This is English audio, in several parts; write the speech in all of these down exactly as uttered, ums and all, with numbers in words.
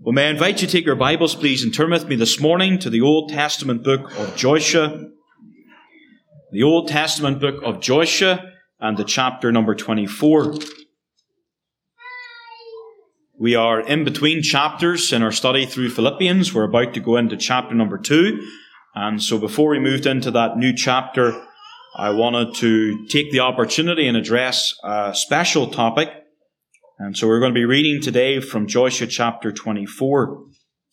Well, may I invite you to take your Bibles, please, and turn with me this morning to the Old Testament book of Joshua. The Old Testament book of Joshua and the chapter number twenty-four. We are in between chapters in our study through Philippians. We're about to go into chapter number two. And so before we moved into that new chapter, I wanted to take the opportunity and address a special topic. And so we're going to be reading today from Joshua chapter twenty-four.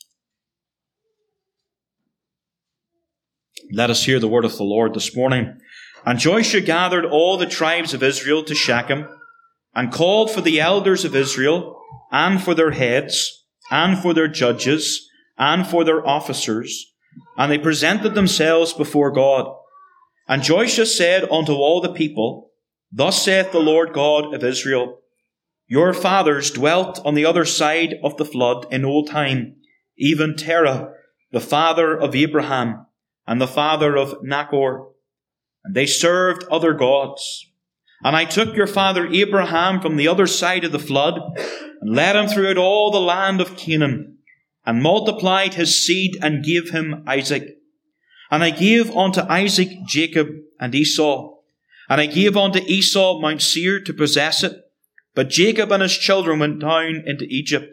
Let us hear the word of the Lord this morning. And Joshua gathered all the tribes of Israel to Shechem, and called for the elders of Israel, and for their heads, and for their judges, and for their officers. And they presented themselves before God. And Joshua said unto all the people, Thus saith the Lord God of Israel, Your fathers dwelt on the other side of the flood in old time, even Terah, the father of Abraham, and the father of Nachor. And they served other gods. And I took your father Abraham from the other side of the flood, and led him throughout all the land of Canaan, and multiplied his seed, and gave him Isaac. And I gave unto Isaac Jacob and Esau. And I gave unto Esau Mount Seir to possess it. But Jacob and his children went down into Egypt.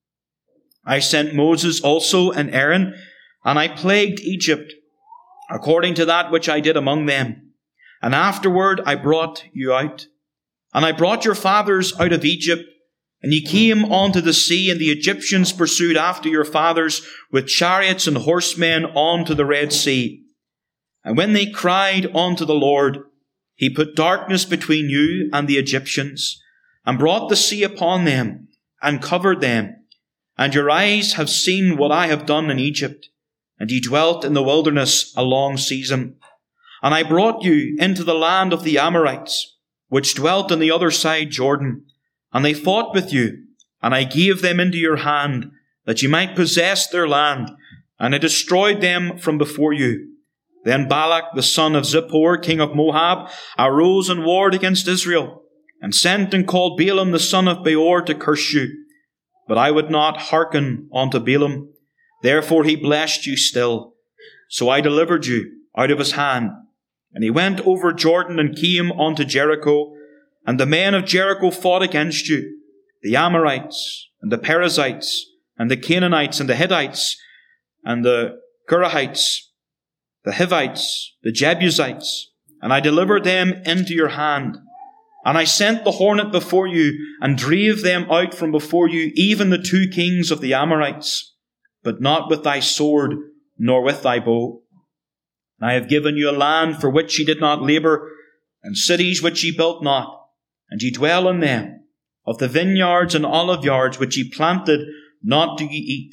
I sent Moses also and Aaron, and I plagued Egypt, according to that which I did among them. And afterward I brought you out. And I brought your fathers out of Egypt, and ye came unto the sea, and the Egyptians pursued after your fathers with chariots and horsemen unto the Red Sea. And when they cried unto the Lord, he put darkness between you and the Egyptians, and brought the sea upon them, and covered them. And your eyes have seen what I have done in Egypt, and ye dwelt in the wilderness a long season. And I brought you into the land of the Amorites, which dwelt on the other side Jordan. And they fought with you, and I gave them into your hand, that ye might possess their land, and I destroyed them from before you. Then Balak the son of Zippor, king of Moab, arose and warred against Israel, and sent and called Balaam the son of Beor to curse you. But I would not hearken unto Balaam. Therefore he blessed you still. So I delivered you out of his hand. And he went over Jordan and came unto Jericho. And the men of Jericho fought against you, the Amorites, and the Perizzites, and the Canaanites, and the Hittites, and the Gerahites, the Hivites, the Jebusites. And I delivered them into your hand. And I sent the hornet before you, and drave them out from before you, even the two kings of the Amorites, but not with thy sword, nor with thy bow. And I have given you a land for which ye did not labour, and cities which ye built not, and ye dwell in them, of the vineyards and olive yards which ye planted, not do ye eat.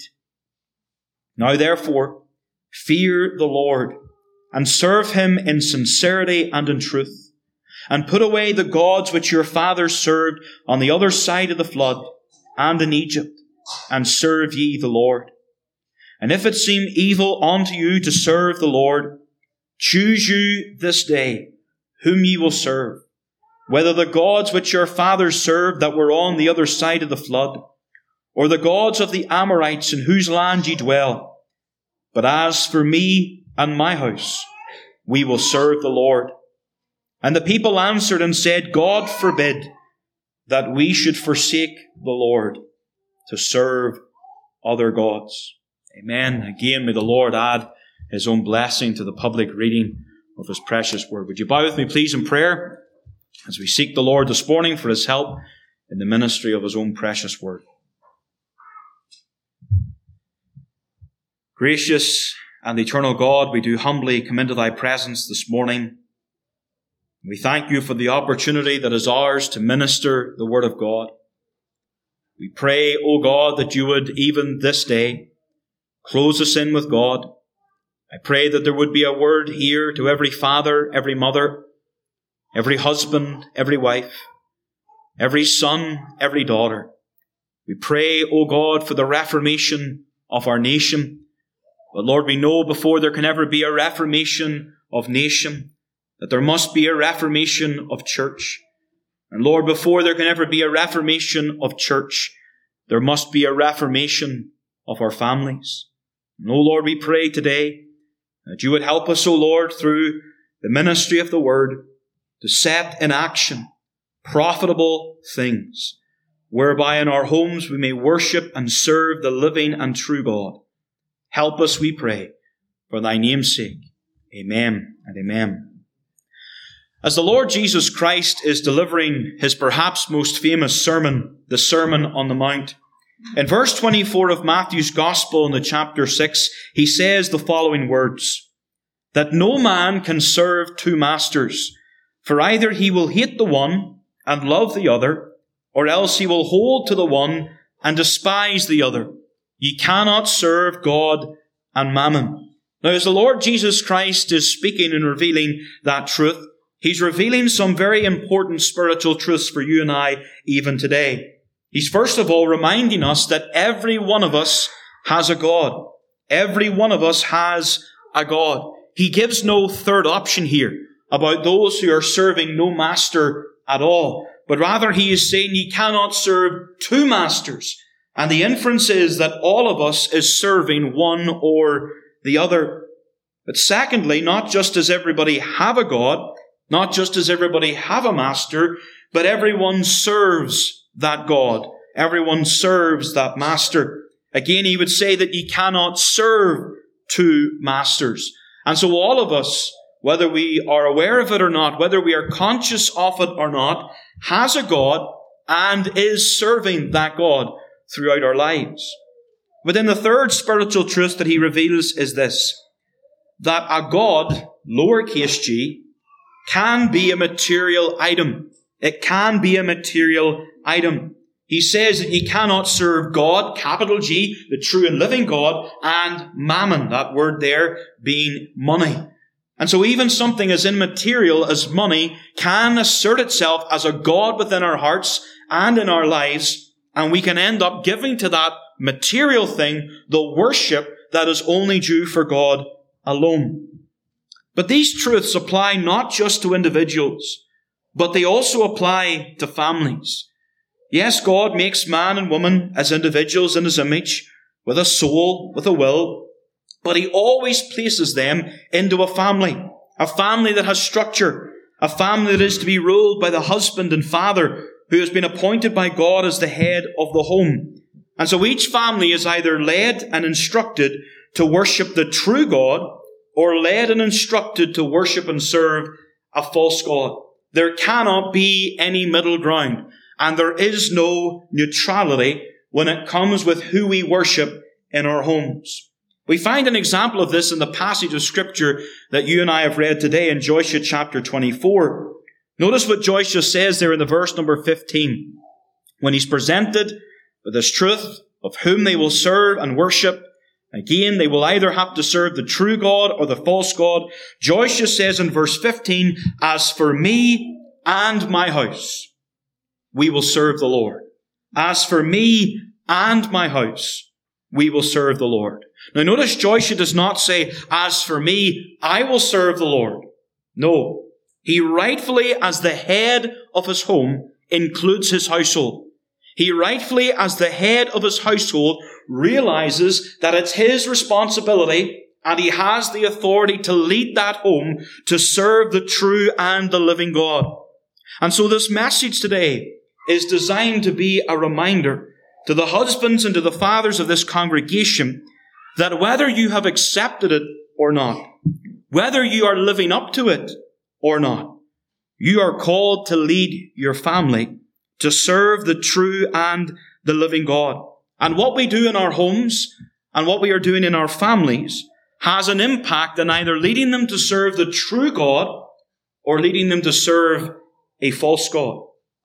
Now therefore, fear the Lord, and serve him in sincerity and in truth. And put away the gods which your fathers served on the other side of the flood, and in Egypt, and serve ye the Lord. And if it seem evil unto you to serve the Lord, choose you this day whom ye will serve, whether the gods which your fathers served that were on the other side of the flood, or the gods of the Amorites in whose land ye dwell. But as for me and my house, we will serve the Lord. And the people answered and said, God forbid that we should forsake the Lord to serve other gods. Amen. Again, may the Lord add his own blessing to the public reading of his precious word. Would you bow with me, please, in prayer as we seek the Lord this morning for his help in the ministry of his own precious word. Gracious and eternal God, we do humbly come into thy presence this morning. We thank you for the opportunity that is ours to minister the word of God. We pray, O God, that you would even this day close us in with God. I pray that there would be a word here to every father, every mother, every husband, every wife, every son, every daughter. We pray, O God, for the reformation of our nation. But Lord, we know before there can ever be a reformation of nation, that there must be a reformation of church. And Lord, before there can ever be a reformation of church, there must be a reformation of our families. And, O Lord, we pray today that you would help us, O Lord, through the ministry of the Word, to set in action profitable things, whereby in our homes we may worship and serve the living and true God. Help us, we pray, for thy name's sake. Amen and amen. As the Lord Jesus Christ is delivering his perhaps most famous sermon, the Sermon on the Mount, in verse twenty-four of Matthew's Gospel in the chapter six, he says the following words, that no man can serve two masters, for either he will hate the one and love the other, or else he will hold to the one and despise the other. Ye cannot serve God and mammon. Now, as the Lord Jesus Christ is speaking and revealing that truth, he's revealing some very important spiritual truths for you and I even today. He's first of all reminding us that every one of us has a God. Every one of us has a God. He gives no third option here about those who are serving no master at all, but rather he is saying ye cannot serve two masters. And the inference is that all of us is serving one or the other. But secondly, not just does everybody have a God, not just does everybody have a master, but everyone serves that God. Everyone serves that master. Again, he would say that ye cannot serve two masters. And so all of us, whether we are aware of it or not, whether we are conscious of it or not, has a God and is serving that God throughout our lives. But then the third spiritual truth that he reveals is this, that a God, lowercase g, can be a material item. It can be a material item. He says that ye cannot serve God, capital G, the true and living God, and mammon, that word there being money. And so even something as immaterial as money can assert itself as a God within our hearts and in our lives, and we can end up giving to that material thing the worship that is only due for God alone. But these truths apply not just to individuals, but they also apply to families. Yes, God makes man and woman as individuals in his image, with a soul, with a will, but he always places them into a family, a family that has structure, a family that is to be ruled by the husband and father who has been appointed by God as the head of the home. And so each family is either led and instructed to worship the true God or led and instructed to worship and serve a false God. There cannot be any middle ground, and there is no neutrality when it comes with who we worship in our homes. We find an example of this in the passage of Scripture that you and I have read today in Joshua chapter twenty-four. Notice what Joshua says there in the verse number fifteen. When he's presented with this truth of whom they will serve and worship, again, they will either have to serve the true God or the false God. Joshua says in verse fifteen, as for me and my house, we will serve the Lord. As for me and my house, we will serve the Lord. Now notice Joshua does not say, as for me, I will serve the Lord. No. He rightfully, as the head of his home, includes his household. He rightfully, as the head of his household, realizes that it's his responsibility and he has the authority to lead that home to serve the true and the living God. And so this message today is designed to be a reminder to the husbands and to the fathers of this congregation that whether you have accepted it or not, whether you are living up to it or not, you are called to lead your family to serve the true and the living God. And what we do in our homes and what we are doing in our families has an impact in either leading them to serve the true God or leading them to serve a false God.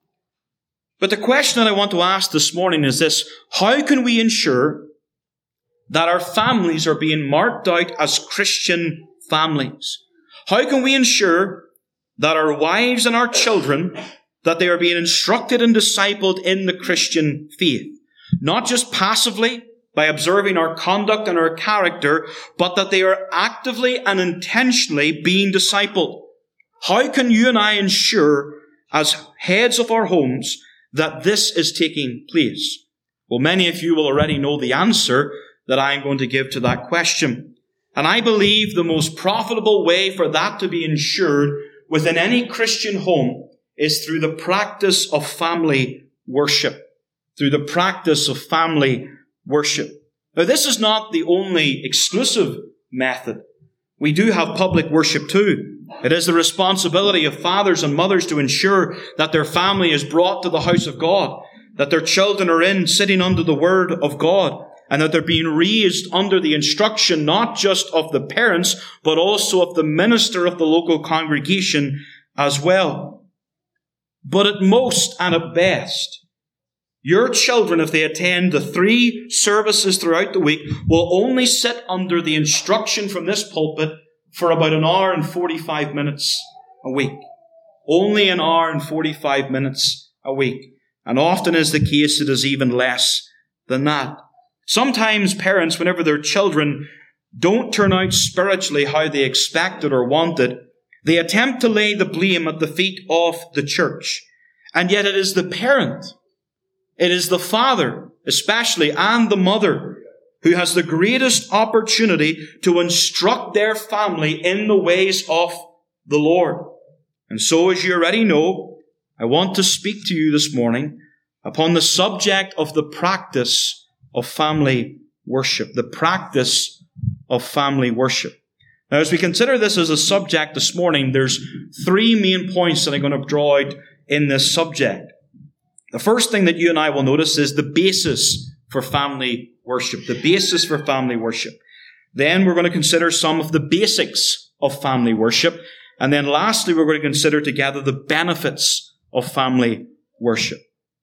But the question that I want to ask this morning is this: how can we ensure that our families are being marked out as Christian families? How can we ensure that our wives and our children, that they are being instructed and discipled in the Christian faith? Not just passively, by observing our conduct and our character, but that they are actively and intentionally being discipled. How can you and I ensure, as heads of our homes, that this is taking place? Well, many of you will already know the answer, that I'm going to give to that question. And I believe the most profitable way for that to be ensured within any Christian home is through the practice of family worship. Through the practice of family worship. Now, this is not the only exclusive method. We do have public worship too. It is the responsibility of fathers and mothers to ensure that their family is brought to the house of God, that their children are in, sitting under the Word of God, and that they're being raised under the instruction not just of the parents, but also of the minister of the local congregation as well. But at most and at best, your children, if they attend the three services throughout the week, will only sit under the instruction from this pulpit for about an hour and forty-five minutes a week. Only an hour and forty-five minutes a week. And often is the case, it is even less than that. Sometimes parents, whenever their children don't turn out spiritually how they expected or wanted, they attempt to lay the blame at the feet of the church. And yet it is the parent, it is the father, especially, and the mother, who has the greatest opportunity to instruct their family in the ways of the Lord. And so, as you already know, I want to speak to you this morning upon the subject of the practice of family worship. The practice of family worship. Now, as we consider this as a subject this morning, there's three main points that I'm going to draw out in this subject. The first thing that you and I will notice is the basis for family worship. The basis for family worship. Then we're going to consider some of the basics of family worship. And then lastly, we're going to consider together the benefits of family worship.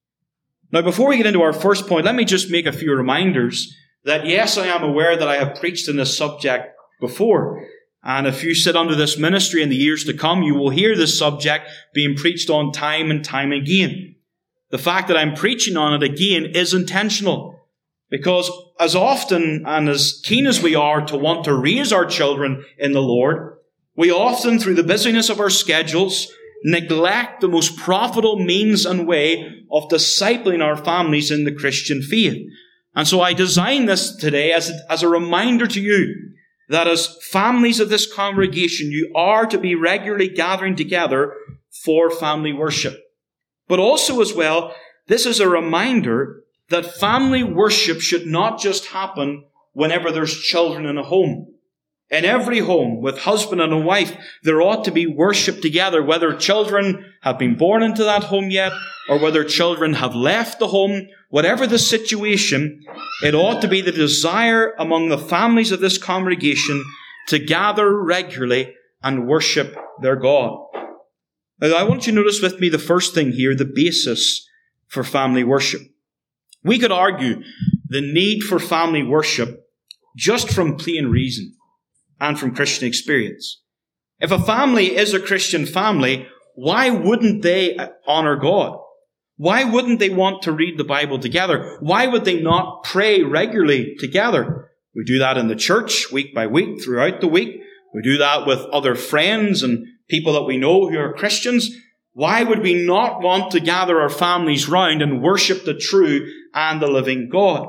Now, before we get into our first point, let me just make a few reminders that, yes, I am aware that I have preached in this subject before. And if you sit under this ministry in the years to come, you will hear this subject being preached on time and time again. The fact that I'm preaching on it again is intentional. Because as often and as keen as we are to want to raise our children in the Lord, we often, through the busyness of our schedules, neglect the most profitable means and way of discipling our families in the Christian faith. And so I designed this today as a, as a reminder to you that as families of this congregation, you are to be regularly gathering together for family worship. But also as well, this is a reminder that family worship should not just happen whenever there's children in a home. In every home, with husband and a wife, there ought to be worship together, whether children have been born into that home yet, or whether children have left the home. Whatever the situation, it ought to be the desire among the families of this congregation to gather regularly and worship their God. Now, I want you to notice with me the first thing here, the basis for family worship. We could argue the need for family worship just from plain reason and from Christian experience. If a family is a Christian family, why wouldn't they honor God? Why wouldn't they want to read the Bible together? Why would they not pray regularly together? We do that in the church week by week, throughout the week. We do that with other friends and people that we know who are Christians. Why would we not want to gather our families round and worship the true and the living God?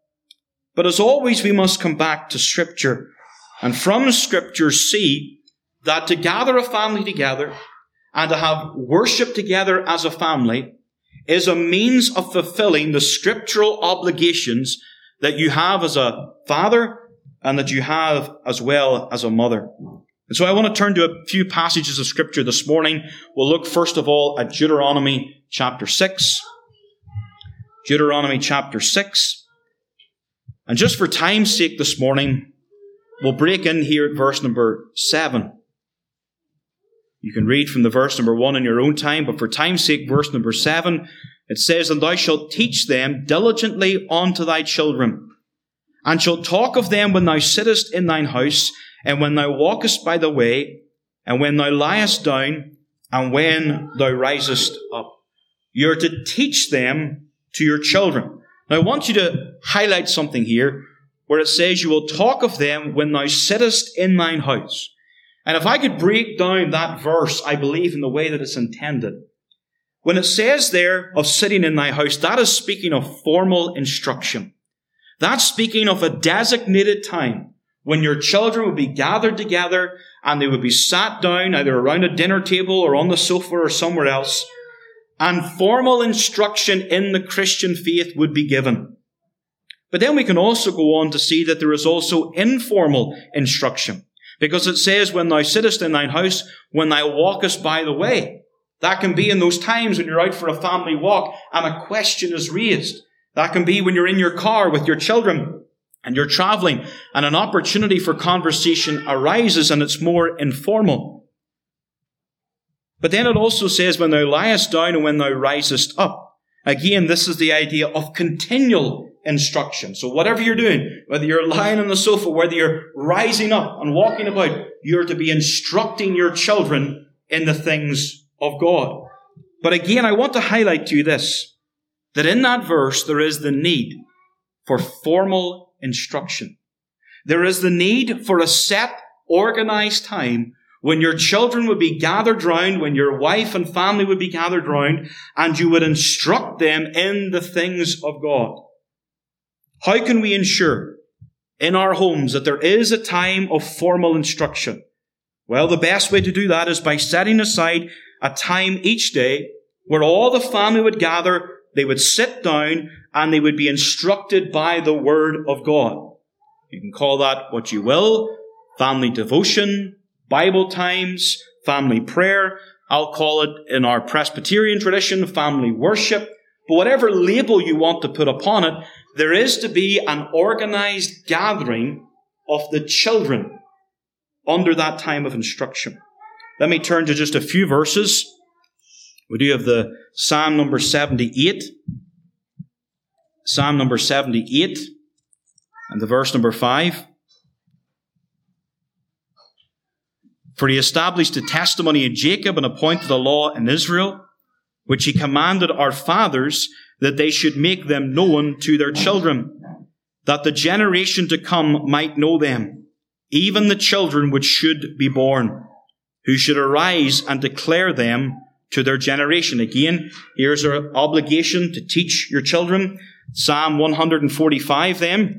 But as always, we must come back to Scripture. And from Scripture see that to gather a family together and to have worship together as a family is a means of fulfilling the scriptural obligations that you have as a father and that you have as well as a mother. And so I want to turn to a few passages of Scripture this morning. We'll look first of all at Deuteronomy chapter six. Deuteronomy chapter six. And just for time's sake this morning, we'll break in here at verse number seven. You can read from the verse number one in your own time, but for time's sake, verse number seven, it says, "And thou shalt teach them diligently unto thy children, and shalt talk of them when thou sittest in thine house, and when thou walkest by the way, and when thou liest down, and when thou risest up." You're to teach them to your children. Now I want you to highlight something here, where it says, "You will talk of them when thou sittest in thine house." And if I could break down that verse, I believe, in the way that it's intended. When it says there of sitting in thy house, that is speaking of formal instruction. That's speaking of a designated time when your children would be gathered together and they would be sat down either around a dinner table or on the sofa or somewhere else, and formal instruction in the Christian faith would be given. But then we can also go on to see that there is also informal instruction, because it says, when thou sittest in thine house, when thou walkest by the way. That can be in those times when you're out for a family walk and a question is raised. That can be when you're in your car with your children and you're traveling and an opportunity for conversation arises and it's more informal. But then it also says, when thou liest down and when thou risest up. Again, this is the idea of continual instruction. So whatever you're doing, whether you're lying on the sofa, whether you're rising up and walking about, you're to be instructing your children in the things of God. But again, I want to highlight to you this, that in that verse there is the need for formal instruction. There is the need for a set, organized time when your children would be gathered round, when your wife and family would be gathered round, and you would instruct them in the things of God. How can we ensure in our homes that there is a time of formal instruction? Well, the best way to do that is by setting aside a time each day where all the family would gather, they would sit down, and they would be instructed by the Word of God. You can call that what you will, family devotion, Bible times, family prayer. I'll call it, in our Presbyterian tradition, family worship. But whatever label you want to put upon it, there is to be an organized gathering of the children under that time of instruction. Let me turn to just a few verses. We do have the Psalm number seventy-eight. Psalm number seventy-eight and the verse number five. For he established the testimony in Jacob and appointed a law in Israel, which he commanded our fathers, that they should make them known to their children, that the generation to come might know them, even the children which should be born, who should arise and declare them to their generation. Again, here's our obligation to teach your children. Psalm one forty-five then.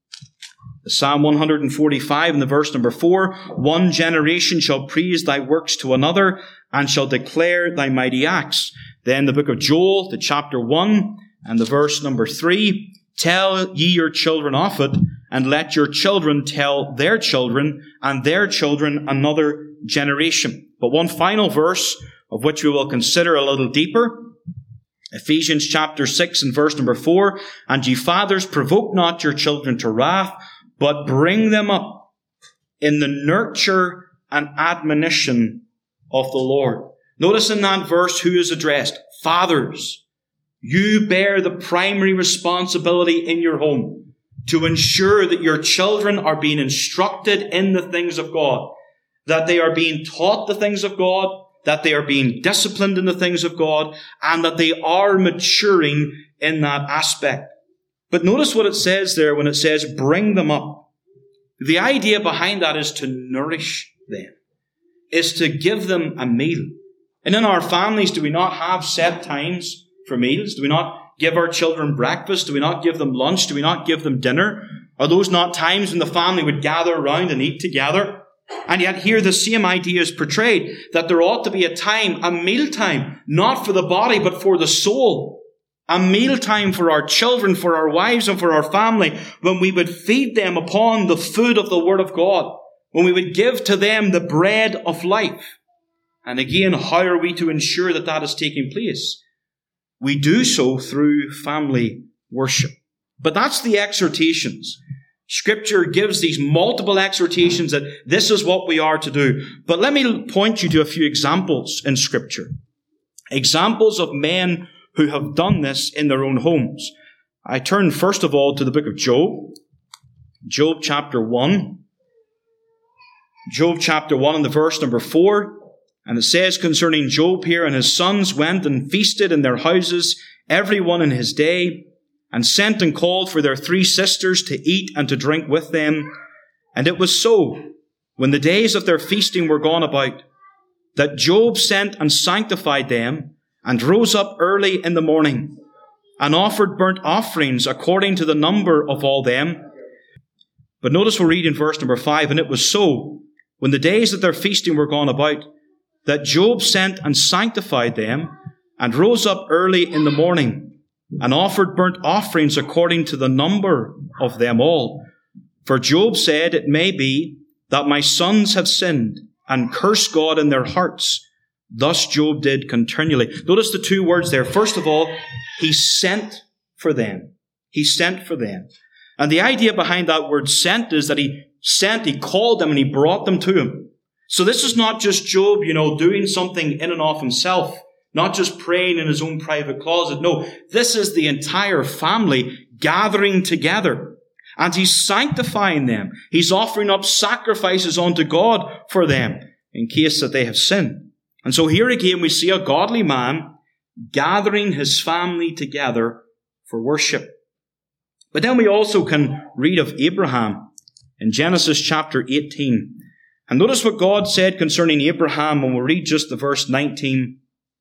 Psalm one forty-five and the verse number four. One generation shall praise thy works to another, and shall declare thy mighty acts. Then the book of Joel, the chapter one, and the verse number three. Tell ye your children of it, and let your children tell their children, and their children another generation. But one final verse, of which we will consider a little deeper. Ephesians chapter six and verse number four. And ye fathers, provoke not your children to wrath, but bring them up in the nurture and admonition of the Lord. Notice in that verse who is addressed. Fathers, you bear the primary responsibility in your home to ensure that your children are being instructed in the things of God, that they are being taught the things of God, that they are being disciplined in the things of God, and that they are maturing in that aspect. But notice what it says there when it says, bring them up. The idea behind that is to nourish them, is to give them a meal. And in our families, do we not have set times for meals? Do we not give our children breakfast? Do we not give them lunch? Do we not give them dinner? Are those not times when the family would gather around and eat together? And yet here the same idea is portrayed, that there ought to be a time, a meal time, not for the body, but for the soul. A meal time for our children, for our wives, and for our family, when we would feed them upon the food of the Word of God, when we would give to them the bread of life. And again, how are we to ensure that that is taking place? We do so through family worship. But that's the exhortations. Scripture gives these multiple exhortations that this is what we are to do. But let me point you to a few examples in Scripture. Examples of men who have done this in their own homes. I turn first of all to the book of Job. Job chapter one. Job chapter one and the verse number four. And it says concerning Job here, and his sons went and feasted in their houses, every one in his day, and sent and called for their three sisters to eat and to drink with them. And it was so, when the days of their feasting were gone about, that Job sent and sanctified them, and rose up early in the morning, and offered burnt offerings according to the number of all them. But notice we'll read in verse number five, and it was so, when the days of their feasting were gone about, that Job sent and sanctified them, and rose up early in the morning, and offered burnt offerings according to the number of them all. For Job said, it may be that my sons have sinned, and cursed God in their hearts. Thus Job did continually. Notice the two words there. First of all, he sent for them. He sent for them. And the idea behind that word sent is that he sent, he called them, and he brought them to him. So this is not just Job, you know, doing something in and of himself, not just praying in his own private closet. No, this is the entire family gathering together. And he's sanctifying them. He's offering up sacrifices unto God for them in case that they have sinned. And so here again we see a godly man gathering his family together for worship. But then we also can read of Abraham in Genesis chapter eighteen. And notice what God said concerning Abraham, and we'll read just the verse nineteen.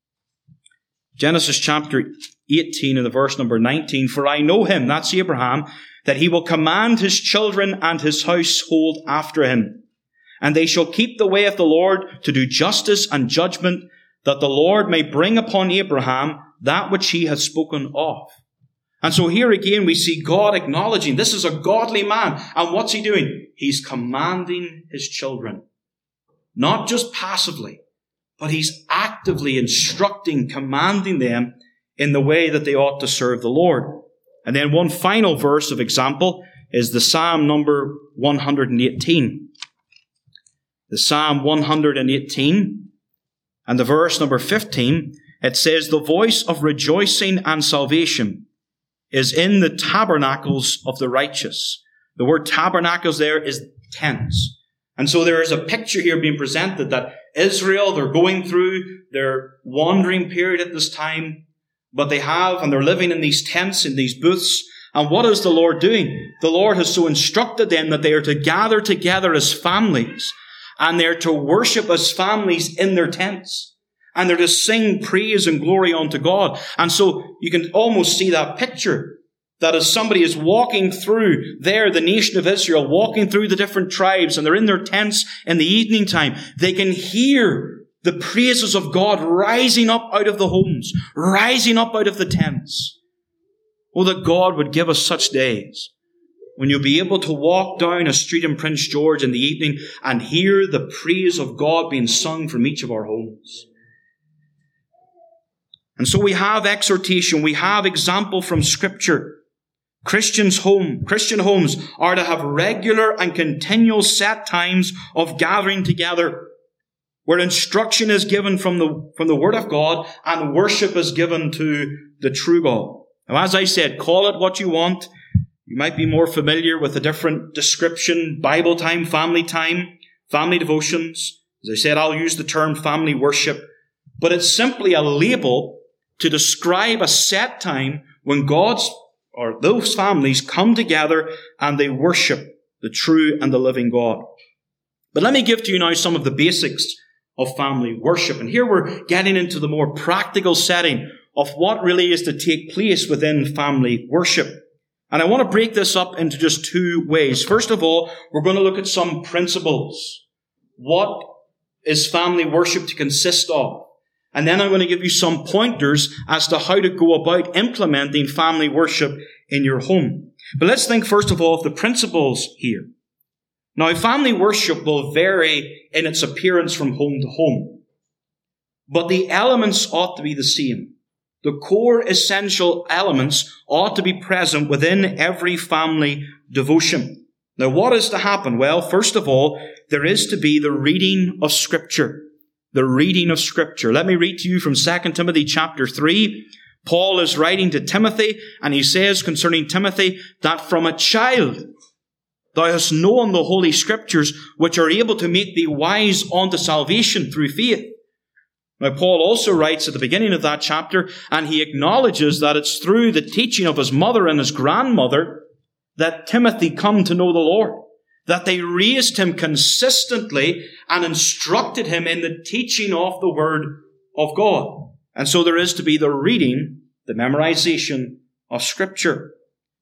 Genesis chapter eighteen and the verse number nineteen. For I know him, that's Abraham, that he will command his children and his household after him. And they shall keep the way of the Lord to do justice and judgment, that the Lord may bring upon Abraham that which he has spoken of. And so here again we see God acknowledging this is a godly man. And what's he doing? He's commanding his children. Not just passively, but he's actively instructing, commanding them in the way that they ought to serve the Lord. And then one final verse of example is the Psalm number one hundred eighteen. The Psalm one hundred eighteen and the verse number fifteen, it says, the voice of rejoicing and salvation is in the tabernacles of the righteous. The word tabernacles there is tents. And so there is a picture here being presented that Israel, they're going through their wandering period at this time, but they have, and they're living in these tents, in these booths. And what is the Lord doing? The Lord has so instructed them that they are to gather together as families, and they're to worship as families in their tents. And they're to sing praise and glory unto God. And so you can almost see that picture, that as somebody is walking through there, the nation of Israel, walking through the different tribes, and they're in their tents in the evening time, they can hear the praises of God rising up out of the homes, rising up out of the tents. Oh, that God would give us such days when you'll be able to walk down a street in Prince George in the evening and hear the praise of God being sung from each of our homes. And so we have exhortation, we have example from Scripture. Christians' home, Christian homes are to have regular and continual set times of gathering together, where instruction is given from the, from the Word of God and worship is given to the true God. Now, as I said, call it what you want. You might be more familiar with a different description, Bible time, family time, family devotions. As I said, I'll use the term family worship. But it's simply a label to describe a set time when God's or those families come together and they worship the true and the living God. But let me give to you now some of the basics of family worship. And here we're getting into the more practical setting of what really is to take place within family worship. And I want to break this up into just two ways. First of all, we're going to look at some principles. What is family worship to consist of? And then I'm going to give you some pointers as to how to go about implementing family worship in your home. But let's think first of all of the principles here. Now, family worship will vary in its appearance from home to home, but the elements ought to be the same. The core essential elements ought to be present within every family devotion. Now, what is to happen? Well, first of all, there is to be the reading of Scripture. The reading of Scripture. Let me read to you from Second Timothy chapter three. Paul is writing to Timothy, and he says concerning Timothy that from a child thou hast known the Holy Scriptures, which are able to make thee wise unto salvation through faith. Now, Paul also writes at the beginning of that chapter, and he acknowledges that it's through the teaching of his mother and his grandmother that Timothy come to know the Lord. That they raised him consistently and instructed him in the teaching of the Word of God. And so there is to be the reading, the memorization of Scripture.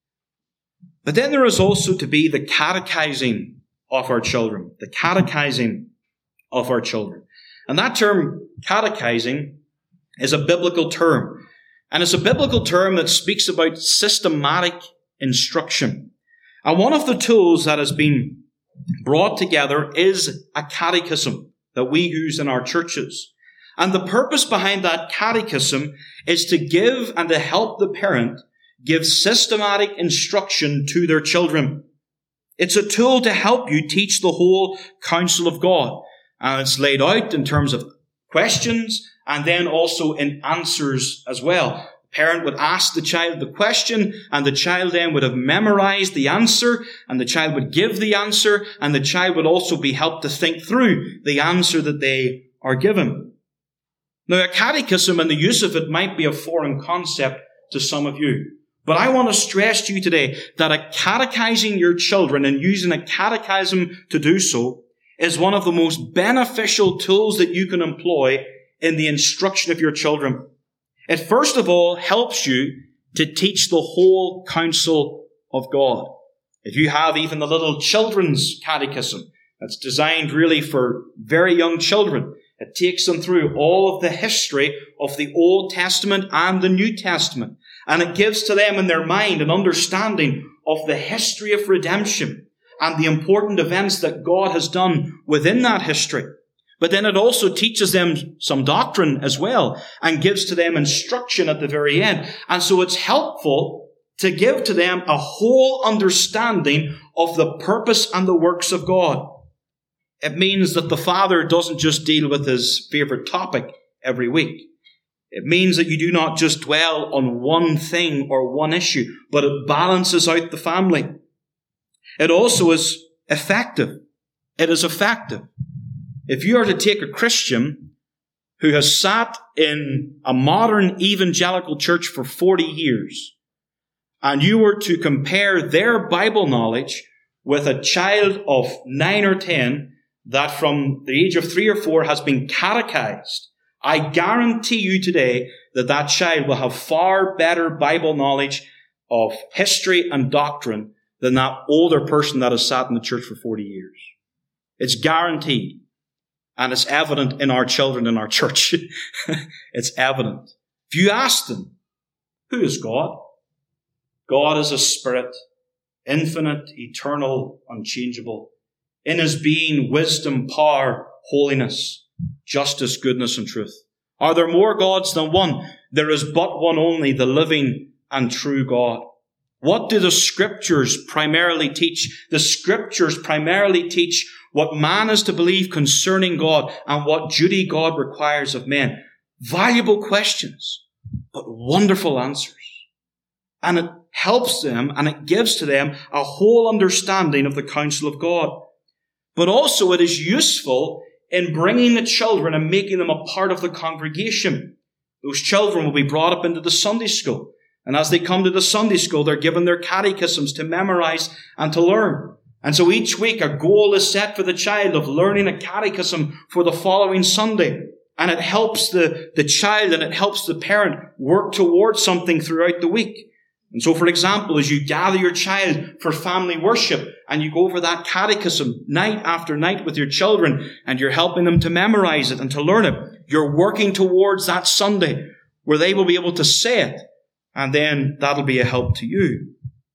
But then there is also to be the catechizing of our children. The catechizing of our children. And that term, catechizing, is a biblical term. And it's a biblical term that speaks about systematic instruction. And one of the tools that has been brought together is a catechism that we use in our churches. And the purpose behind that catechism is to give and to help the parent give systematic instruction to their children. It's a tool to help you teach the whole counsel of God. And it's laid out in terms of questions and then also in answers as well. The parent would ask the child the question, and the child then would have memorized the answer, and the child would give the answer, and the child would also be helped to think through the answer that they are given. Now, a catechism and the use of it might be a foreign concept to some of you. But I want to stress to you today that a catechizing your children and using a catechism to do so is one of the most beneficial tools that you can employ in the instruction of your children. It first of all helps you to teach the whole counsel of God. If you have even the little children's catechism that's designed really for very young children, it takes them through all of the history of the Old Testament and the New Testament. And it gives to them in their mind an understanding of the history of redemption and the important events that God has done within that history. But then it also teaches them some doctrine as well and gives to them instruction at the very end. And so it's helpful to give to them a whole understanding of the purpose and the works of God. It means that the father doesn't just deal with his favorite topic every week. It means that you do not just dwell on one thing or one issue, but it balances out the family. It also is effective. It is effective. If you are to take a Christian who has sat in a modern evangelical church for forty years, and you were to compare their Bible knowledge with a child of nine or ten that from the age of three or four has been catechized, I guarantee you today that that child will have far better Bible knowledge of history and doctrine than that older person that has sat in the church for forty years. It's guaranteed. And it's evident in our children in our church. It's evident. If you ask them, who is God? God is a spirit, infinite, eternal, unchangeable. In his being, wisdom, power, holiness, justice, goodness, and truth. Are there more gods than one? There is but one only, the living and true God. What do the Scriptures primarily teach? The Scriptures primarily teach what man is to believe concerning God and what duty God requires of men. Valuable questions, but wonderful answers. And it helps them and it gives to them a whole understanding of the counsel of God. But also it is useful in bringing the children and making them a part of the congregation. Those children will be brought up into the Sunday school. And as they come to the Sunday school, they're given their catechisms to memorize and to learn. And so each week a goal is set for the child of learning a catechism for the following Sunday. And it helps the, the child and it helps the parent work towards something throughout the week. And so, for example, as you gather your child for family worship and you go over that catechism night after night with your children and you're helping them to memorize it and to learn it, you're working towards that Sunday where they will be able to say it. And then that'll be a help to you.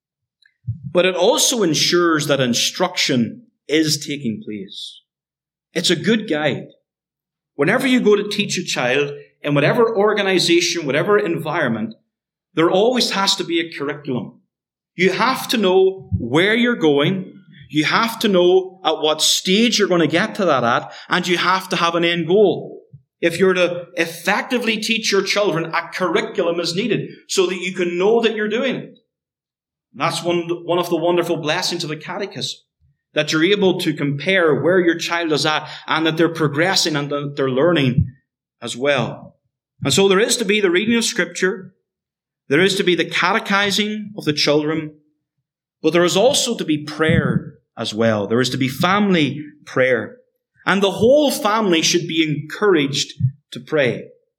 But it also ensures that instruction is taking place. It's a good guide. Whenever you go to teach a child in whatever organization, whatever environment, there always has to be a curriculum. You have to know where you're going. You have to know at what stage you're going to get to that at, and you have to have an end goal. If you're to effectively teach your children, a curriculum is needed so that you can know that you're doing it. And that's one, one of the wonderful blessings of the catechism, that you're able to compare where your child is at and that they're progressing and that they're learning as well. And so there is to be the reading of Scripture, there is to be the catechizing of the children, but there is also to be prayer as well. There is to be family prayer. And the whole family should be encouraged to pray.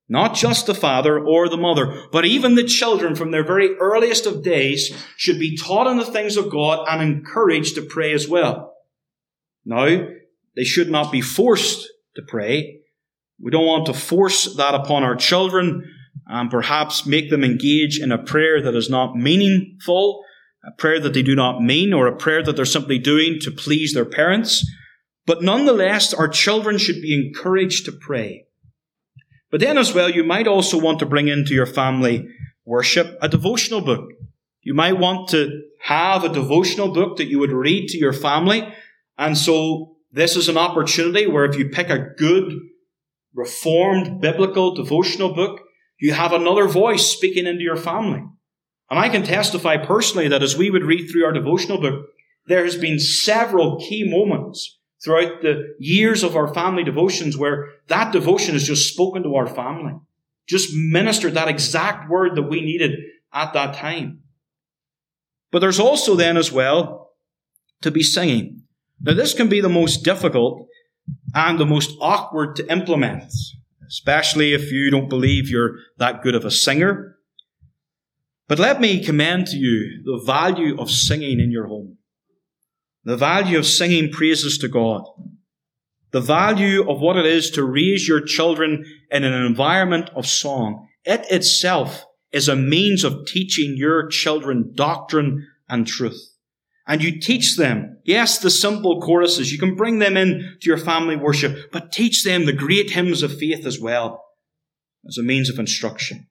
Not just the father or the mother, but even the children from their very earliest of days should be taught in the things of God and encouraged to pray as well. Now, they should not be forced to pray. We don't want to force that upon our children and perhaps make them engage in a prayer that is not meaningful, a prayer that they do not mean, or a prayer that they're simply doing to please their parents. But nonetheless, our children should be encouraged to pray. But then as well, you might also want to bring into your family worship a devotional book. You might want to have a devotional book that you would read to your family. And so this is an opportunity where if you pick a good, reformed, biblical devotional book, you have another voice speaking into your family. And I can testify personally that as we would read through our devotional book, there has been several key moments throughout the years of our family devotions where that devotion has just spoken to our family, just ministered that exact word that we needed at that time. But there's also then as well to be singing. Now this can be the most difficult and the most awkward to implement, especially if you don't believe you're that good of a singer. But let me commend to you the value of singing in your home. The value of singing praises to God. The value of what it is to raise your children in an environment of song. It itself is a means of teaching your children doctrine and truth. And you teach them, yes, the simple choruses. You can bring them in to your family worship, but teach them the great hymns of faith as well as a means of instruction.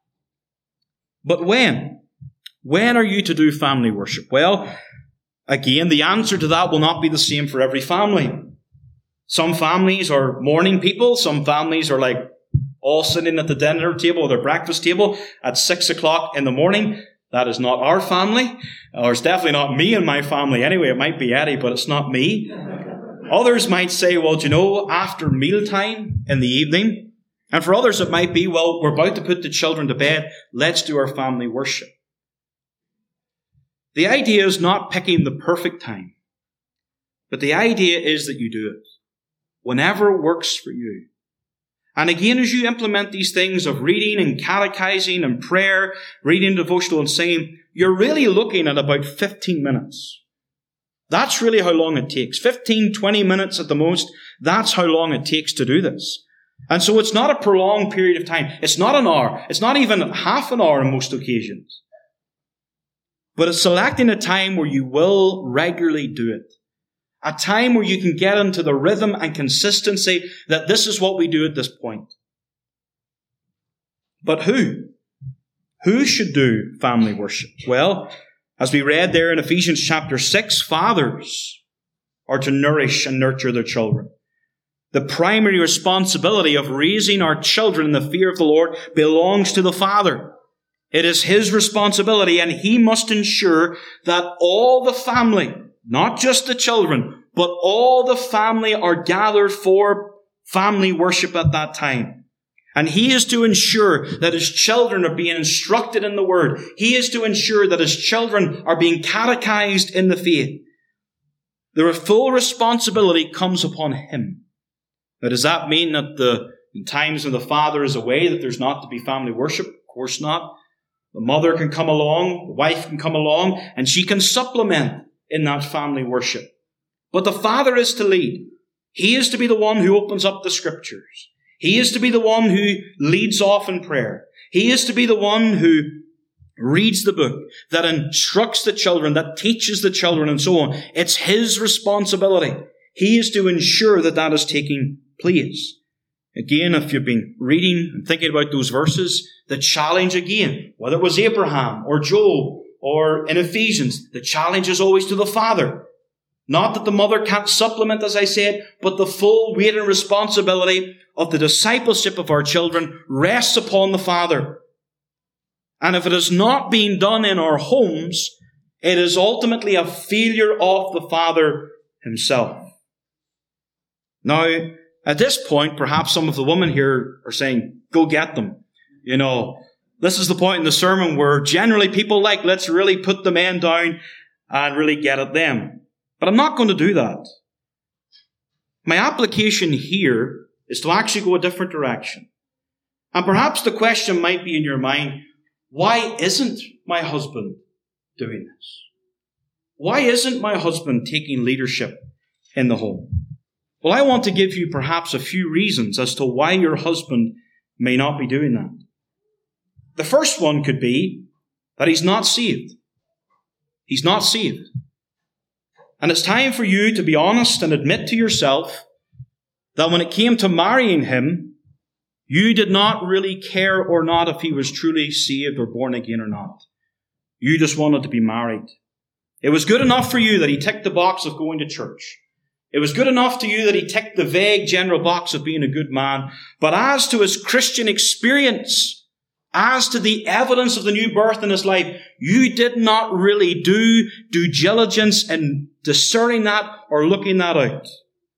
But when? When are you to do family worship? Well, again, the answer to that will not be the same for every family. Some families are morning people. Some families are like all sitting at the dinner table or the breakfast table at six o'clock in the morning. That is not our family, or it's definitely not me and my family anyway. It might be Eddie, but it's not me. Others might say, well, do you know, after mealtime in the evening. And for others it might be, well, we're about to put the children to bed. Let's do our family worship. The idea is not picking the perfect time, but the idea is that you do it whenever works for you. And again, as you implement these things of reading and catechizing and prayer, reading devotional and singing, you're really looking at about fifteen minutes. That's really how long it takes. fifteen, twenty minutes at the most. That's how long it takes to do this. And so it's not a prolonged period of time. It's not an hour. It's not even half an hour on most occasions. But it's selecting a time where you will regularly do it. A time where you can get into the rhythm and consistency that this is what we do at this point. But who? Who should do family worship? Well, as we read there in Ephesians chapter six, fathers are to nourish and nurture their children. The primary responsibility of raising our children in the fear of the Lord belongs to the father. It is his responsibility, and he must ensure that all the family, not just the children, but all the family are gathered for family worship at that time. And he is to ensure that his children are being instructed in the word. He is to ensure that his children are being catechized in the faith. The full responsibility comes upon him. Now, does that mean that the in times when the father is away, that there's not to be family worship? Of course not. The mother can come along, the wife can come along, and she can supplement in that family worship. But the father is to lead. He is to be the one who opens up the scriptures. He is to be the one who leads off in prayer. He is to be the one who reads the book, that instructs the children, that teaches the children, and so on. It's his responsibility. He is to ensure that that is taking place. Again, if you've been reading and thinking about those verses, the challenge again, whether it was Abraham or Job or in Ephesians, the challenge is always to the father. Not that the mother can't supplement, as I said, but the full weight and responsibility of the discipleship of our children rests upon the father. And if it is not being done in our homes, it is ultimately a failure of the father himself. Now, at this point, perhaps some of the women here are saying, go get them. You know, this is the point in the sermon where generally people like, let's really put the men down and really get at them. But I'm not going to do that. My application here is to actually go a different direction. And perhaps the question might be in your mind, why isn't my husband doing this? Why isn't my husband taking leadership in the home? Well, I want to give you perhaps a few reasons as to why your husband may not be doing that. The first one could be that he's not saved. He's not saved. And it's time for you to be honest and admit to yourself that when it came to marrying him, you did not really care or not if he was truly saved or born again or not. You just wanted to be married. It was good enough for you that he ticked the box of going to church. It was good enough to you that he ticked the vague general box of being a good man. But as to his Christian experience, as to the evidence of the new birth in his life, you did not really do due diligence in discerning that or looking that out.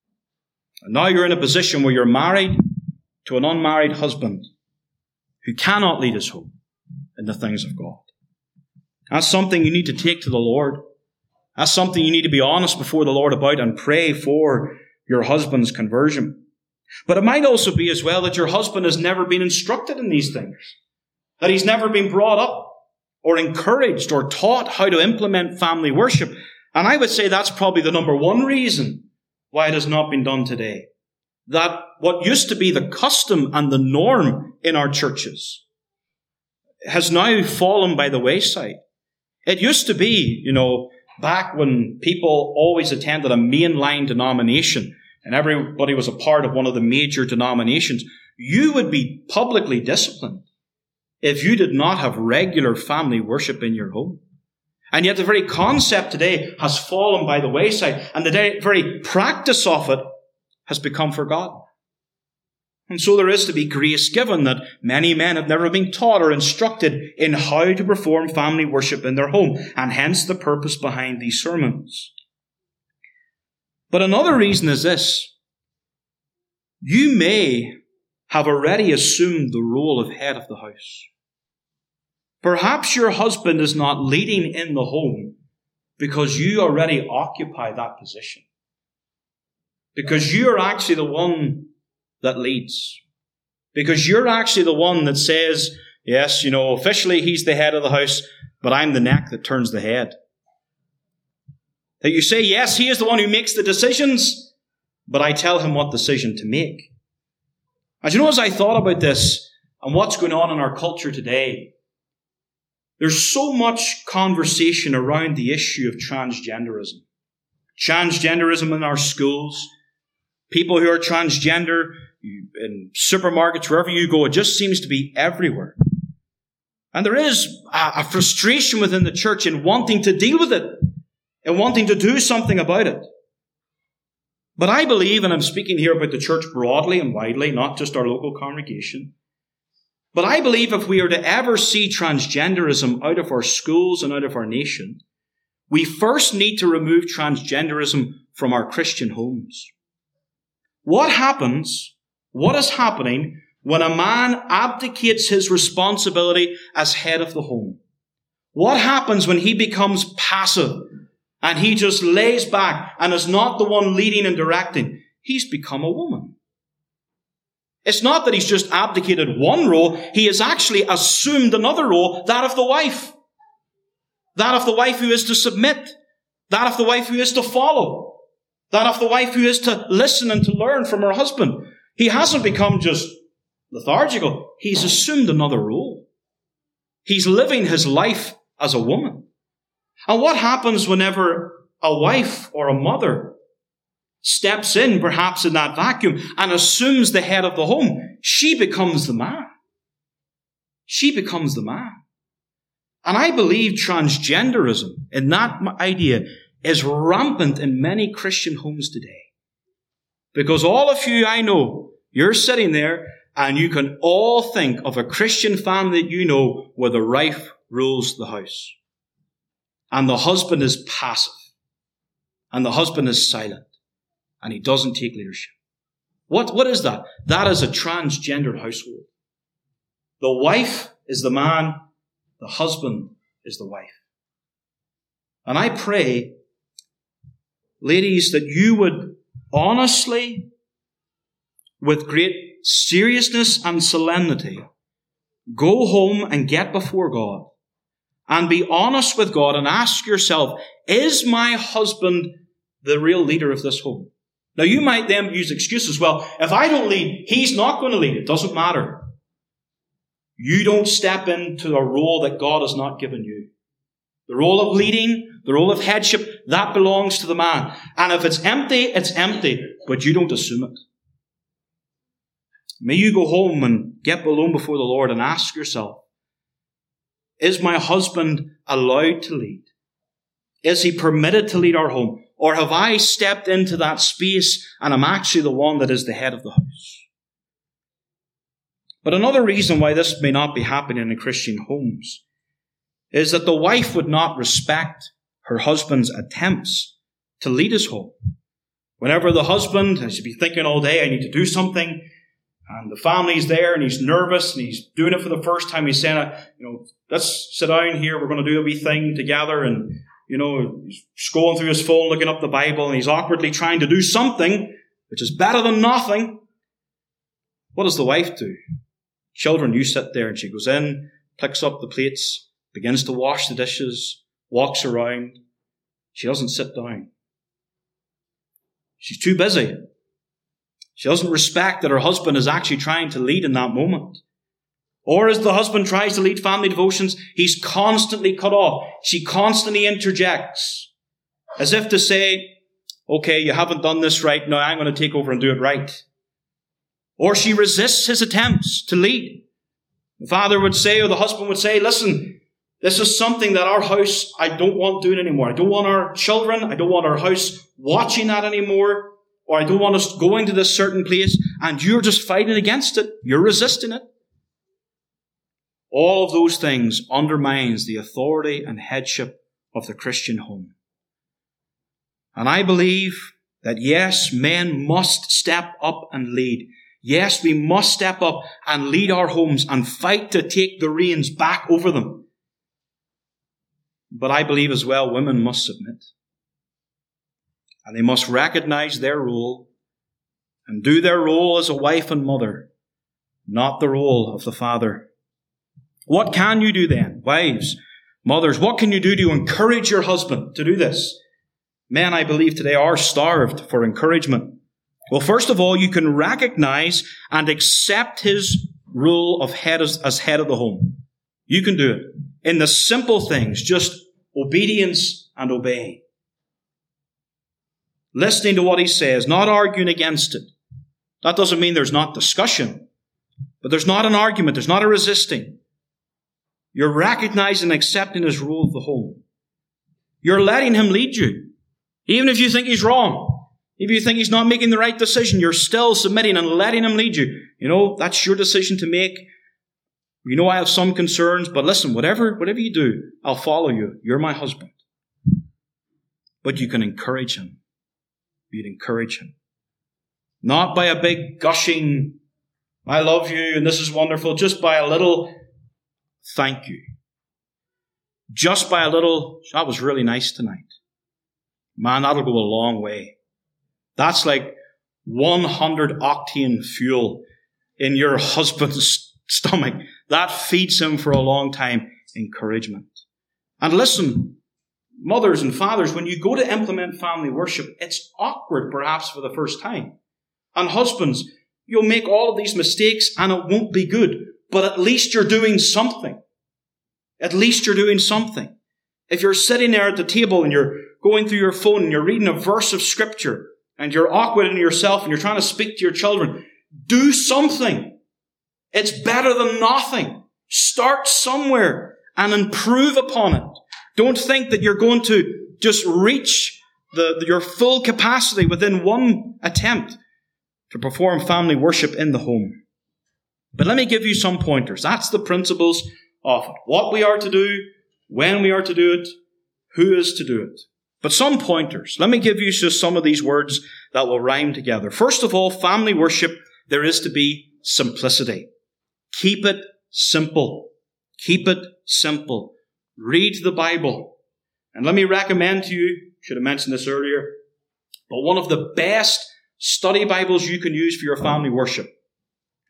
And now you're in a position where you're married to an unmarried husband who cannot lead his home in the things of God. That's something you need to take to the Lord. That's something you need to be honest before the Lord about and pray for your husband's conversion. But it might also be as well that your husband has never been instructed in these things, that he's never been brought up or encouraged or taught how to implement family worship. And I would say that's probably the number one reason why it has not been done today. That what used to be the custom and the norm in our churches has now fallen by the wayside. It used to be, you know, back when people always attended a mainline denomination and everybody was a part of one of the major denominations, you would be publicly disciplined if you did not have regular family worship in your home. And yet the very concept today has fallen by the wayside, and the very practice of it has become forgotten. And so there is to be grace given that many men have never been taught or instructed in how to perform family worship in their home, and hence the purpose behind these sermons. But another reason is this. You may have already assumed the role of head of the house. Perhaps your husband is not leading in the home because you already occupy that position. Because you're actually the one that leads. Because you're actually the one that says, yes, you know, officially he's the head of the house, but I'm the neck that turns the head. That you say, yes, he is the one who makes the decisions, but I tell him what decision to make. And you know, as I thought about this and what's going on in our culture today, there's so much conversation around the issue of transgenderism. Transgenderism in our schools, people who are transgender in supermarkets, wherever you go, it just seems to be everywhere. And there is a, a frustration within the church in wanting to deal with it and wanting to do something about it. But I believe, and I'm speaking here about the church broadly and widely, not just our local congregation, but I believe if we are to ever see transgenderism out of our schools and out of our nation, we first need to remove transgenderism from our Christian homes. What happens, what is happening when a man abdicates his responsibility as head of the home? What happens when he becomes passive and he just lays back and is not the one leading and directing? He's become a woman. It's not that he's just abdicated one role, he has actually assumed another role, that of the wife. That of the wife who is to submit. That of the wife who is to follow. That of the wife who is to listen and to learn from her husband. He hasn't become just lethargical. He's assumed another role. He's living his life as a woman. And what happens whenever a wife or a mother steps in, perhaps in that vacuum, and assumes the head of the home? She becomes the man. She becomes the man. And I believe transgenderism, in that idea, is rampant in many Christian homes today. Because all of you I know, you're sitting there and you can all think of a Christian family that you know where the wife rules the house. And the husband is passive. And the husband is silent. And he doesn't take leadership. What, what is that? That is a transgendered household. The wife is the man. The husband is the wife. And I pray, ladies, that you would honestly, with great seriousness and solemnity, go home and get before God and be honest with God and ask yourself, is my husband the real leader of this home? Now, you might then use excuses. Well, if I don't lead, he's not going to lead. It doesn't matter. You don't step into a role that God has not given you. The role of leading, the role of headship, that belongs to the man. And if it's empty, it's empty, but you don't assume it. May you go home and get alone before the Lord and ask yourself, is my husband allowed to lead? Is he permitted to lead our home? Or have I stepped into that space and I'm actually the one that is the head of the house? But another reason why this may not be happening in Christian homes is that the wife would not respect her husband's attempts to lead his home. Whenever the husband has to be thinking all day, I need to do something, and the family's there and he's nervous and he's doing it for the first time, he's saying, you know, let's sit down here, we're going to do a wee thing together, and, you know, he's scrolling through his phone, looking up the Bible, and he's awkwardly trying to do something which is better than nothing. What does the wife do? Children, you sit there, and she goes in, picks up the plates, begins to wash the dishes, walks around. She doesn't sit down. She's too busy. She doesn't respect that her husband is actually trying to lead in that moment. Or as the husband tries to lead family devotions, he's constantly cut off. She constantly interjects, as if to say, okay, you haven't done this right, now I'm going to take over and do it right. Or she resists his attempts to lead. The father would say, or the husband would say, listen, this is something that our house, I don't want doing anymore. I don't want our children, I don't want our house watching that anymore, or I don't want us going to this certain place, and you're just fighting against it. You're resisting it. All of those things undermines the authority and headship of the Christian home. And I believe that yes, men must step up and lead. Yes, we must step up and lead our homes and fight to take the reins back over them. But I believe as well women must submit. And they must recognize their role and do their role as a wife and mother, not the role of the father. What can you do then, wives, mothers? What can you do to encourage your husband to do this? Men, I believe, today are starved for encouragement. Well, first of all, you can recognize and accept his role of head as, as head of the home. You can do it in the simple things, just obedience and obeying. Listening to what he says, not arguing against it. That doesn't mean there's not discussion, but there's not an argument, there's not a resisting. You're recognizing and accepting his role of the home. You're letting him lead you. Even if you think he's wrong, if you think he's not making the right decision, you're still submitting and letting him lead you. You know, that's your decision to make. You know, I have some concerns, but listen, whatever, whatever you do, I'll follow you. You're my husband. But you can encourage him. You'd encourage him. Not by a big gushing, I love you and this is wonderful, just by a little thank you. Just by a little, that was really nice tonight. Man, that'll go a long way. That's like one hundred octane fuel in your husband's stomach. That feeds him for a long time. Encouragement. And listen, mothers and fathers, when you go to implement family worship, it's awkward perhaps for the first time. And husbands, you'll make all of these mistakes and it won't be good. But at least you're doing something. At least you're doing something. If you're sitting there at the table and you're going through your phone and you're reading a verse of scripture and you're awkward in yourself and you're trying to speak to your children, do something. It's better than nothing. Start somewhere and improve upon it. Don't think that you're going to just reach the, the, your full capacity within one attempt to perform family worship in the home. But let me give you some pointers. That's the principles of it. What we are to do, when we are to do it, who is to do it. But some pointers. Let me give you just some of these words that will rhyme together. First of all, family worship, there is to be simplicity. Keep it simple. Keep it simple. Read the Bible. And let me recommend to you, should have mentioned this earlier, but one of the best study Bibles you can use for your family worship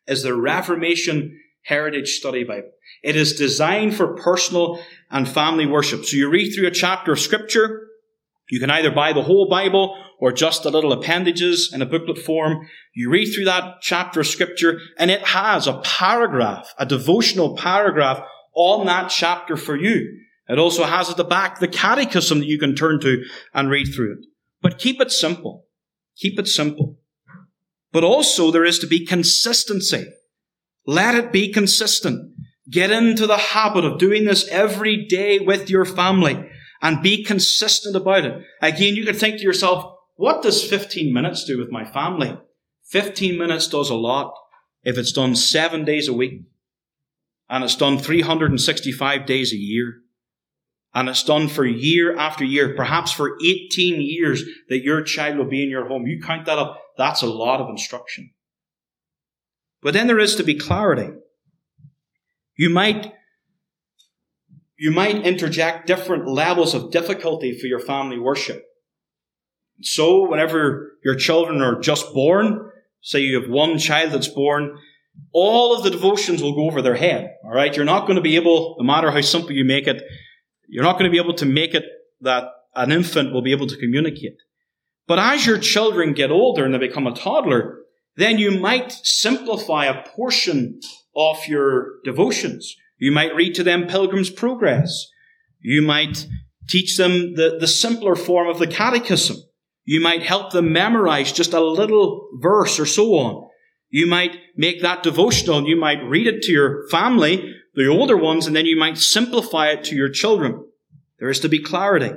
is the Reformation Heritage Study Bible. It is designed for personal and family worship. So you read through a chapter of Scripture. You can either buy the whole Bible or just the little appendages in a booklet form. You read through that chapter of Scripture, and it has a paragraph, a devotional paragraph on that chapter for you. It also has at the back the catechism that you can turn to and read through it. But keep it simple. Keep it simple. But also there is to be consistency. Let it be consistent. Get into the habit of doing this every day with your family and be consistent about it. Again, you could think to yourself, what does fifteen minutes do with my family? fifteen minutes does a lot if it's done seven days a week, and it's done three hundred sixty-five days a year, and it's done for year after year, perhaps for eighteen years that your child will be in your home. You count that up, that's a lot of instruction. But then there is to be clarity. You might, you might interject different levels of difficulty for your family worship. So whenever your children are just born, say you have one child that's born, all of the devotions will go over their head. All right, you're not going to be able, no matter how simple you make it, you're not going to be able to make it that an infant will be able to communicate. But as your children get older and they become a toddler, then you might simplify a portion of your devotions. You might read to them Pilgrim's Progress. You might teach them the, the simpler form of the catechism. You might help them memorize just a little verse or so on. You might make that devotional and you might read it to your family, the older ones, and then you might simplify it to your children. There is to be clarity.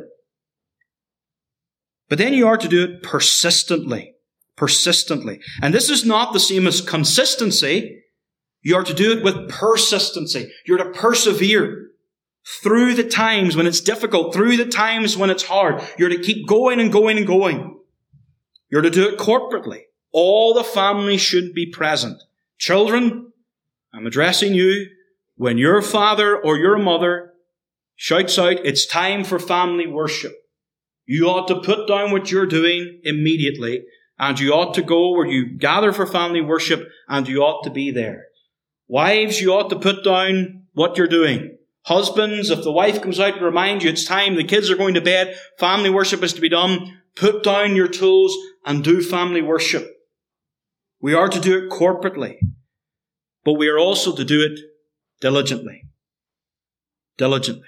But then you are to do it persistently. Persistently. And this is not the same as consistency. You are to do it with persistency. You're to persevere through the times when it's difficult, through the times when it's hard. You're to keep going and going and going. You're to do it corporately. All the family should be present. Children, I'm addressing you. When your father or your mother shouts out, it's time for family worship, you ought to put down what you're doing immediately, and you ought to go where you gather for family worship, and you ought to be there. Wives, you ought to put down what you're doing. Husbands, if the wife comes out to remind you it's time, the kids are going to bed, family worship is to be done, put down your tools and do family worship. We are to do it corporately, but we are also to do it diligently. Diligently.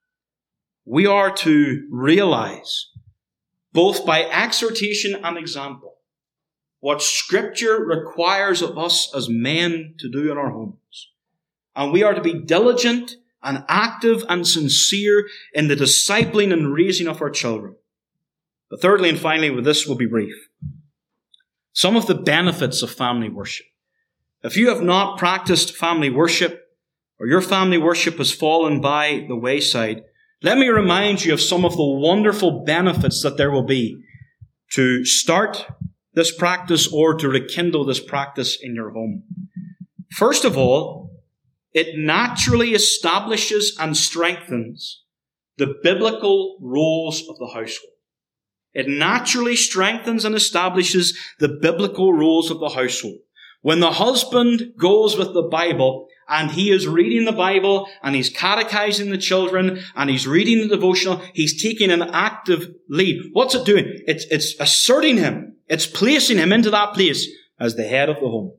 We are to realize, both by exhortation and example, what Scripture requires of us as men to do in our homes. And we are to be diligent and active and sincere in the discipling and raising of our children. But thirdly and finally, with this will be brief, some of the benefits of family worship. If you have not practiced family worship, or your family worship has fallen by the wayside, let me remind you of some of the wonderful benefits that there will be to start this practice or to rekindle this practice in your home. First of all, it naturally establishes and strengthens the biblical roles of the household. It naturally strengthens and establishes the biblical roles of the household. When the husband goes with the Bible and he is reading the Bible and he's catechizing the children and he's reading the devotional, he's taking an active lead. What's it doing? It's, it's asserting him. It's placing him into that place as the head of the home.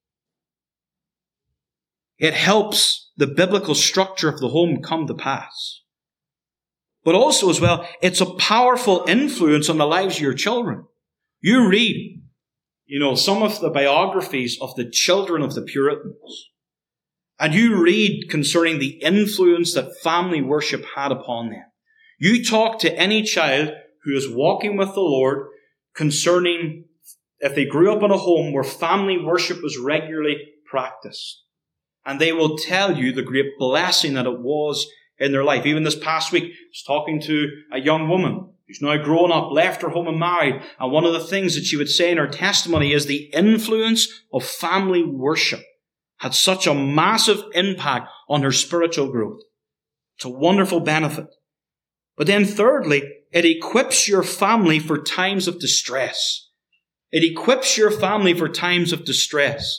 It helps the biblical structure of the home come to pass. But also as well, it's a powerful influence on the lives of your children. You read, you know, some of the biographies of the children of the Puritans, and you read concerning the influence that family worship had upon them. You talk to any child who is walking with the Lord concerning if they grew up in a home where family worship was regularly practiced. And they will tell you the great blessing that it was in their life. Even this past week, I was talking to a young woman who's now grown up, left her home and married. And one of the things that she would say in her testimony is the influence of family worship had such a massive impact on her spiritual growth. It's a wonderful benefit. But then thirdly, it equips your family for times of distress. It equips your family for times of distress.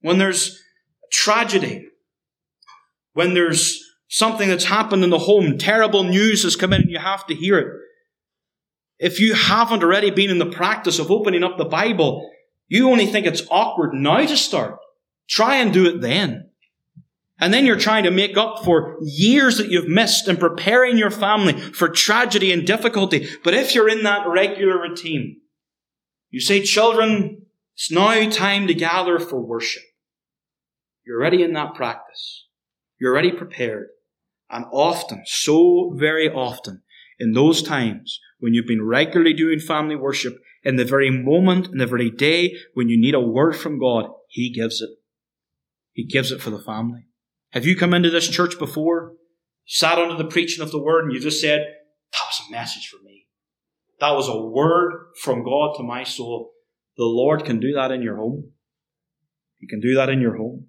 when there's tragedy, when there's something that's happened in the home, terrible news has come in and you have to hear it. If you haven't already been in the practice of opening up the Bible, you only think it's awkward now to start. Try and do it then. And then you're trying to make up for years that you've missed in preparing your family for tragedy and difficulty. But if you're in that regular routine, you say, children, it's now time to gather for worship. You're already in that practice. You're already prepared. And often, so very often, in those times when you've been regularly doing family worship, in the very moment, in the very day when you need a word from God, He gives it. He gives it for the family. Have you come into this church before, sat under the preaching of the word, and you just said, that was a message for me. That was a word from God to my soul. The Lord can do that in your home. He can do that in your home.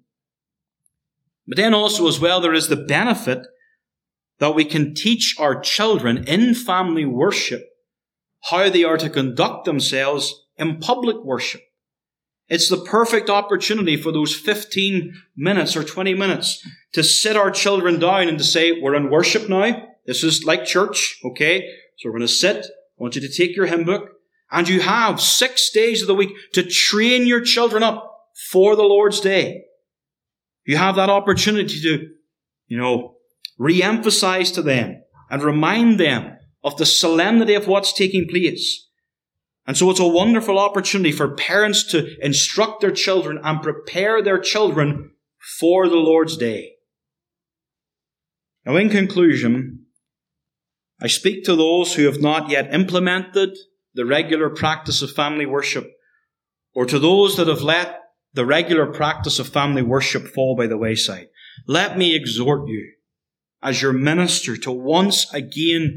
But then also as well, there is the benefit that we can teach our children in family worship how they are to conduct themselves in public worship. It's the perfect opportunity for those fifteen minutes or twenty minutes to sit our children down and to say, we're in worship now. This is like church, okay? So we're going to sit. I want you to take your hymn book. And you have six days of the week to train your children up for the Lord's Day. You have that opportunity to, you know, re-emphasize to them and remind them of the solemnity of what's taking place. And so it's a wonderful opportunity for parents to instruct their children and prepare their children for the Lord's Day. Now, in conclusion, I speak to those who have not yet implemented the regular practice of family worship, or to those that have let the regular practice of family worship fall by the wayside. Let me exhort you, as your minister, to once again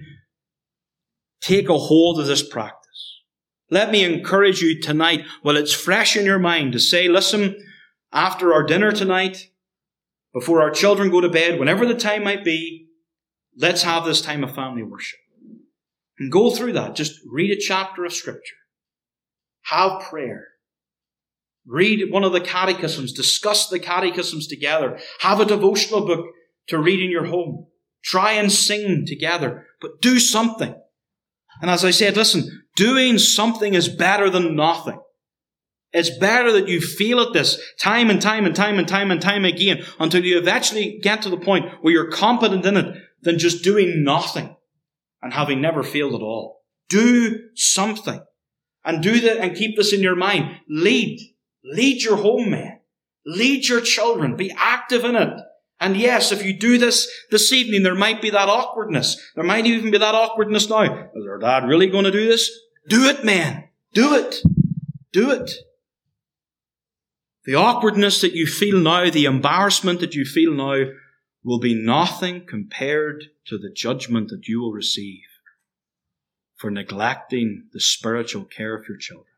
take a hold of this practice. Let me encourage you tonight, while it's fresh in your mind, to say, listen, after our dinner tonight, before our children go to bed, whenever the time might be, let's have this time of family worship. And go through that. Just read a chapter of Scripture. Have prayer. Read one of the catechisms. Discuss the catechisms together. Have a devotional book to read in your home. Try and sing together. But do something. And as I said, listen, doing something is better than nothing. It's better that you feel at this time and time and time and time and time again until you eventually get to the point where you're competent in it than just doing nothing and having never failed at all. Do something. And do that and keep this in your mind. Lead. Lead your home, man. Lead your children. Be active in it. And yes, if you do this this evening, there might be that awkwardness. There might even be that awkwardness now. Is our dad really going to do this? Do it, man. Do it. Do it. The awkwardness that you feel now, the embarrassment that you feel now, will be nothing compared to the judgment that you will receive for neglecting the spiritual care of your children.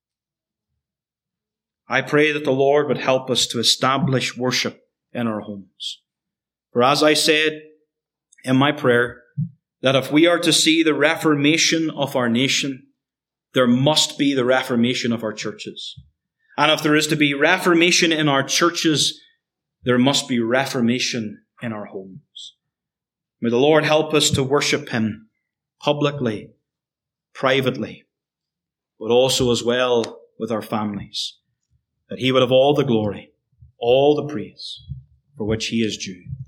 I pray that the Lord would help us to establish worship in our homes. For as I said in my prayer, that if we are to see the reformation of our nation, there must be the reformation of our churches. And if there is to be reformation in our churches, there must be reformation in our homes. May the Lord help us to worship Him publicly, privately, but also as well with our families, that He would have all the glory, all the praise for which He is due.